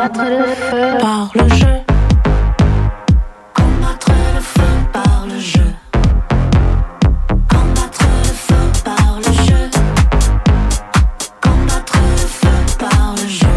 Combattre le feu par le jeu. Combattre le feu par le jeu. Combattre le feu par le jeu. Combattre le feu par le jeu.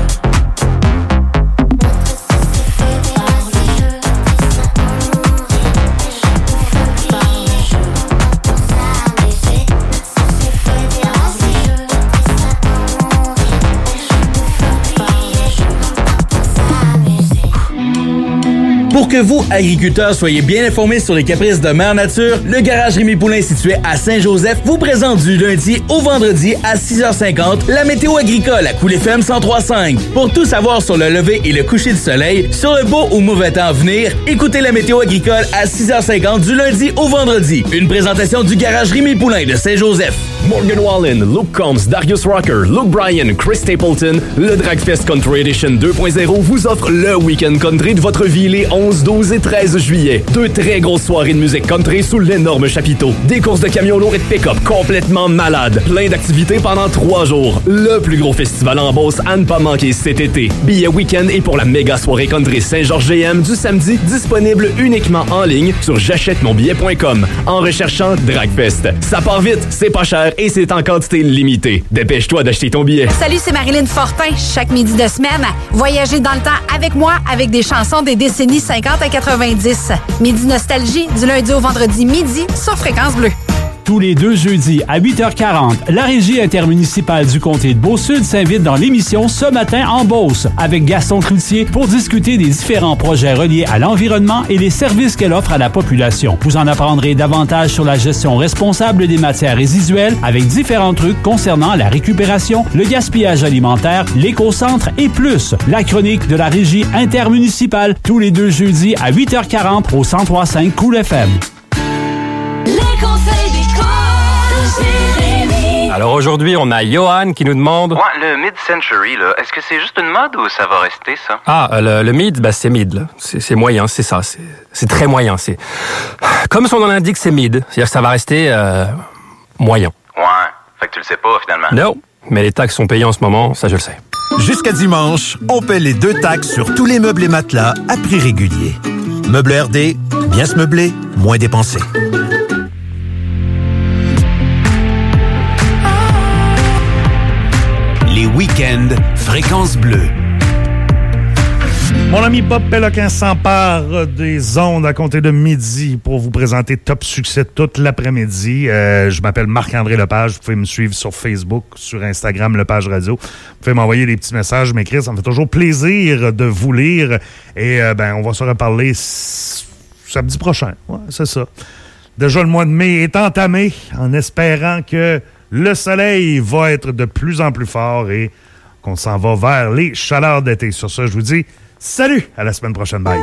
Pour que vous, agriculteurs, soyez bien informés sur les caprices de Mère Nature, le garage Rémi Poulain situé à Saint-Joseph vous présente du lundi au vendredi à 6h50 la météo agricole à Cool FM 103.5. Pour tout savoir sur le lever et le coucher du soleil, sur le beau ou mauvais temps à venir, écoutez la météo agricole à 6h50 du lundi au vendredi. Une présentation du garage Rémi Poulain de Saint-Joseph. Morgan Wallen, Luke Combs, Darius Rucker, Luke Bryan, Chris Stapleton, le Dragfest Country Edition 2.0 vous offre le week-end country de votre vie les 11, 12 et 13 juillet. 2 très grosses soirées de musique country sous l'énorme chapiteau. Des courses de camions lourds et de pick-up complètement malades. Plein d'activités pendant 3 jours. Le plus gros festival en Beauce à ne pas manquer cet été. Billets week-end et pour la méga soirée country Saint-Georges-GM du samedi, disponible uniquement en ligne sur j'achètemonbillet.com en recherchant Dragfest. Ça part vite, c'est pas cher et c'est en quantité limitée. Dépêche-toi d'acheter ton billet. Salut, c'est Marilyn Fortin. Chaque midi de semaine, voyagez dans le temps avec moi avec des chansons des décennies 50 à 90. Midi Nostalgie, du lundi au vendredi midi sur Fréquence Bleue. Tous les 2 jeudis à 8h40, la Régie intermunicipale du comté de Beauce-Sud s'invite dans l'émission Ce matin en Beauce avec Gaston Cloutier pour discuter des différents projets reliés à l'environnement et les services qu'elle offre à la population. Vous en apprendrez davantage sur la gestion responsable des matières résiduelles avec différents trucs concernant la récupération, le gaspillage alimentaire, l'éco-centre et plus. La chronique de la Régie intermunicipale tous les 2 jeudis à 8h40 au 103.5 Cool FM. Les conseils d'école de Jérémy. Alors aujourd'hui, on a Johan qui nous demande... Ouais, le mid-century, là, est-ce que c'est juste une mode ou ça va rester, ça? Ah, le mid, ben c'est mid, là. C'est moyen, c'est ça. C'est très moyen. C'est comme son nom l'indique, c'est mid. C'est-à-dire que ça va rester moyen. Ouais, fait que tu le sais pas, finalement. Non, mais les taxes sont payées en ce moment, ça je le sais. Jusqu'à dimanche, on paie les 2 taxes sur tous les meubles et matelas à prix régulier. Meubles RD, bien se meubler, moins dépenser. Les week-ends, Fréquence Bleue. Mon ami Bob Péloquin s'empare des ondes à compter de midi pour vous présenter Top Succès toute l'après-midi. Je m'appelle Marc-André Lepage. Vous pouvez me suivre sur Facebook, sur Instagram, Lepage Radio. Vous pouvez m'envoyer des petits messages, m'écrire. Ça me fait toujours plaisir de vous lire. Et on va se reparler samedi prochain. Ouais, c'est ça. Déjà, le mois de mai est entamé en espérant que le soleil va être de plus en plus fort et qu'on s'en va vers les chaleurs d'été. Sur ça, je vous dis salut, à la semaine prochaine. Bye.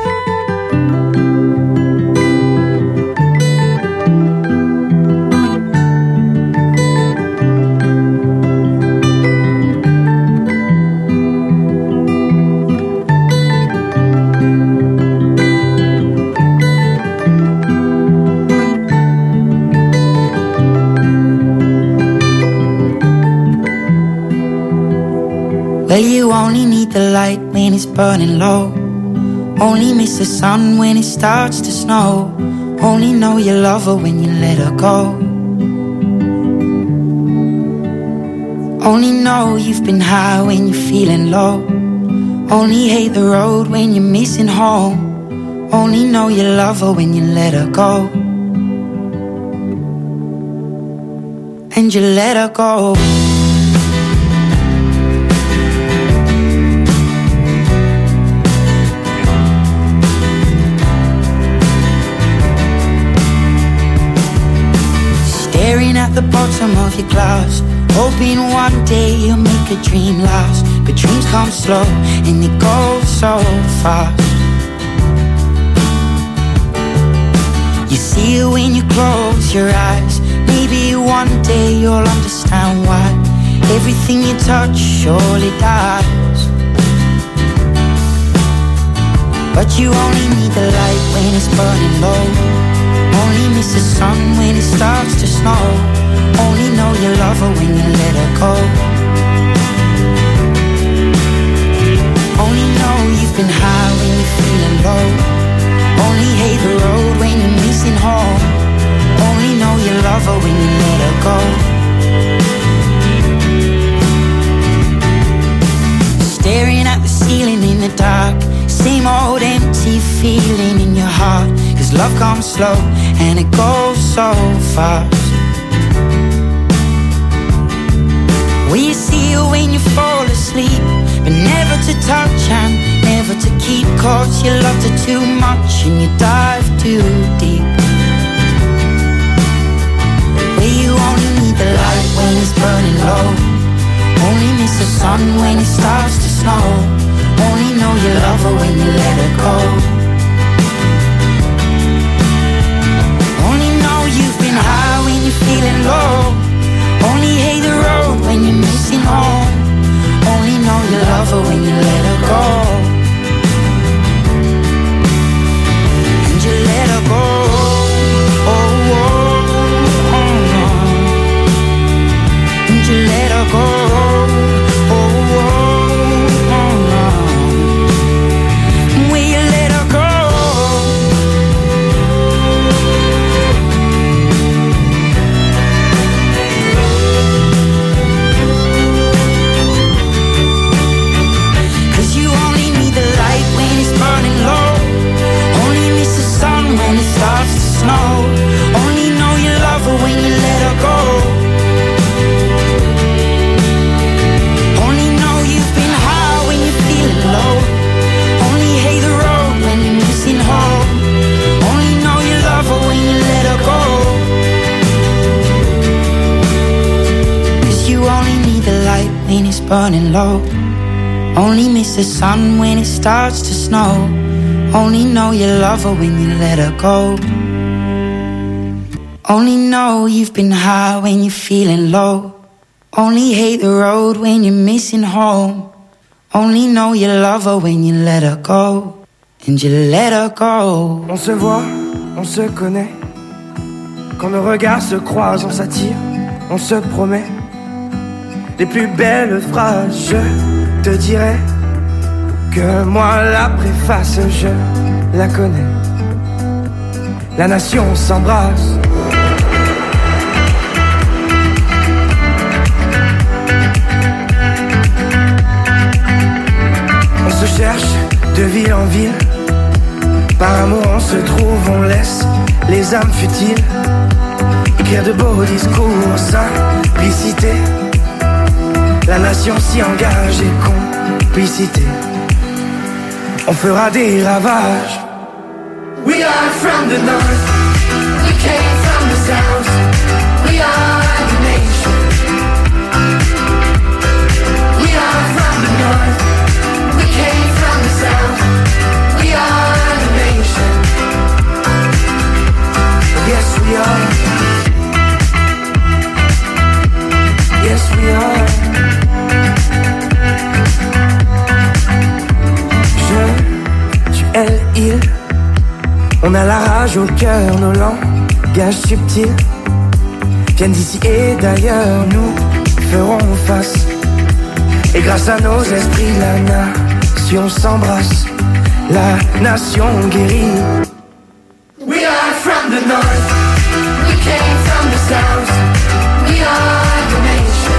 Well, you only need the light when it's burning low. Only miss the sun when it starts to snow. Only know you love her when you let her go. Only know you've been high when you're feeling low. Only hate the road when you're missing home. Only know you love her when you let her go. And you let her go. Staring at the bottom of your glass, hoping one day you'll make a dream last. But dreams come slow and they go so fast. You see it when you close your eyes. Maybe one day you'll understand why everything you touch surely dies. But you only need the light when it's burning low. Only miss the sun when it starts to snow. Only know you love her when you let her go. Only know been high when you're feeling low. Only hate the road when you're missing home. Only know you love her when you let her go. Staring at the ceiling in the dark, same old empty feeling in your heart. Cause love comes slow and it goes so fast. We see you when you fall asleep, but never to touch and never to keep. Cause you loved her too much and you dive too deep. Where you only need the light when it's burning low. Only miss the sun when it starts to snow. Only know you love her when you let her go. Only know you've been high when you're feeling low. Only hate the road when you're missing home. Only know you love her when you let her go. And you let her go. Oh, oh, oh. And you let her go. Oh, oh, oh. Will you let her go? Starts to snow. Only know you love her when you let her go. Only know you've been high when you're feeling low. Only hate the road when you're missing home. Only know you love her when you let her go. Cause you only need the light when it's burning low. Only miss the sun when it starts to snow. Only know you love her when you let her go. Only know you've been high when you're feeling low. Only hate the road when you're missing home. Only know you love her when you let her go. And you let her go. On se voit, on se connaît. Quand nos regards se croisent, on s'attire, on se promet. Les plus belles phrases, je te dirai que moi la préface, je la connais. La nation s'embrasse. On se cherche de ville en ville. Par amour on se trouve, on laisse les âmes futiles écrire de beaux discours, simplicité. La nation s'y engage et complicité. On fera des ravages. We are from the north, we came from the south. We are the nation. We are from the north, we came from the south. We are the nation. Yes we are. Yes we are. Elle, il, on a la rage au cœur, nos langages subtils viennent d'ici et d'ailleurs, nous ferons face. Et grâce à nos esprits, la nation s'embrasse, la nation guérit. We are from the north, we came from the south. We are the nation.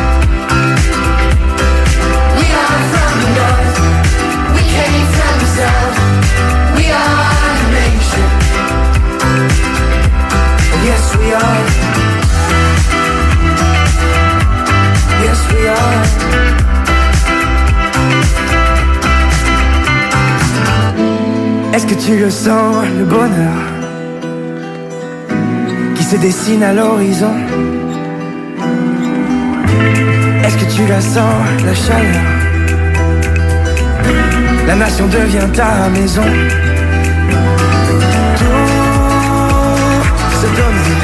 We are from the north, we came from the south. We are the nation. Yes we are. Yes we are. Est-ce que tu le sens, le bonheur qui se dessine à l'horizon? Est-ce que tu la sens, la chaleur? La nation devient ta maison. Tout se donner,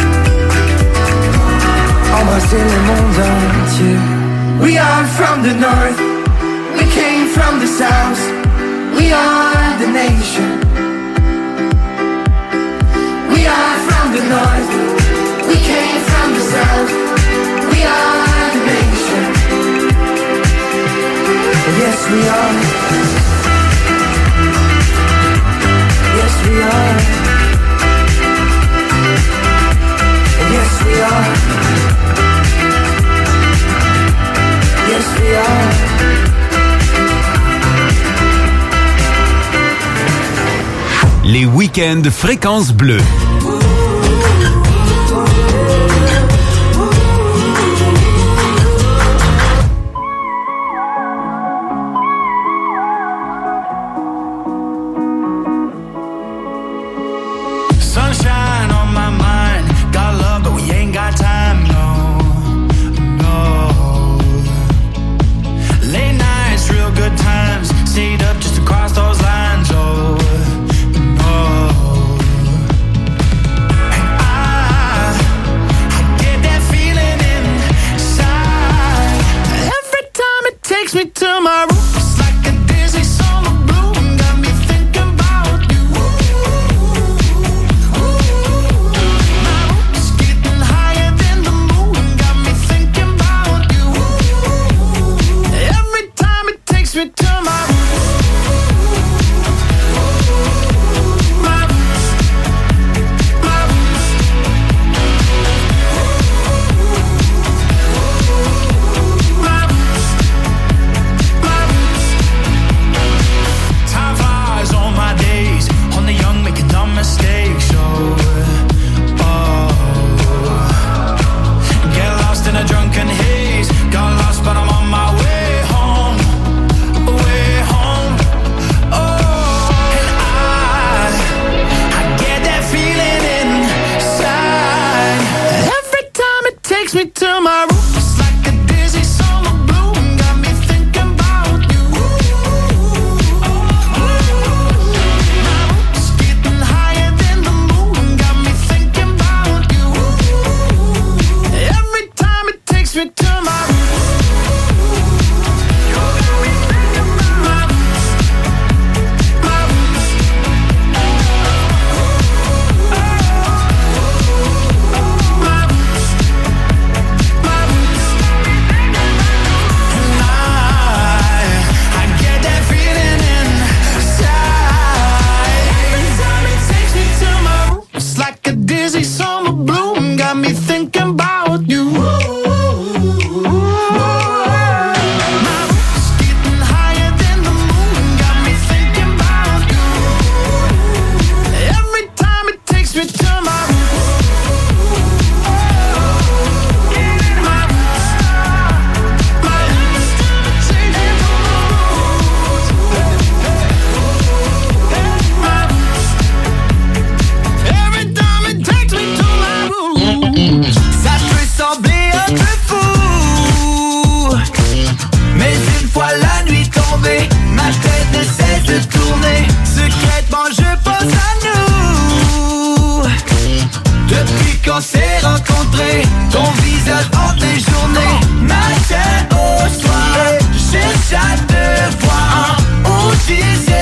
embrasser le monde entier. We are from the north, we came from the south. We are the nation. We are from the north, we came from the south. We are the nation. Yes we are. week-end Fréquence Bleue. Sunshine on my mind, got love but we ain't got time, no, no. Late nights, real good times, stayed up just to cross those lines, oh, no. And I get that feeling inside. Every time it takes me to my room, it's like a dizzy summer bloom, got me thinking about you. Me to my time flies on my days, on the young making dumb mistakes, oh, get lost in a drunken haze, got lost but I'm on my way home. Takes me to my room, it's like a dizzy summer bloom, got me thinking about you. My room's getting higher than the moon, got me thinking about you. Every time it takes me to my room. Dizzy summer bloom got me thinking about you. My room's getting higher than the moon, got me thinking about you. Every time it takes me to my room. Ça peut sembler un peu fou, mais une fois la nuit tombée, ma tête ne cesse de tourner. Secrètement je pense à nous. Depuis qu'on s'est rencontrés, ton visage hante les journées. Matin au soir, je cherche à te voir. Où tu es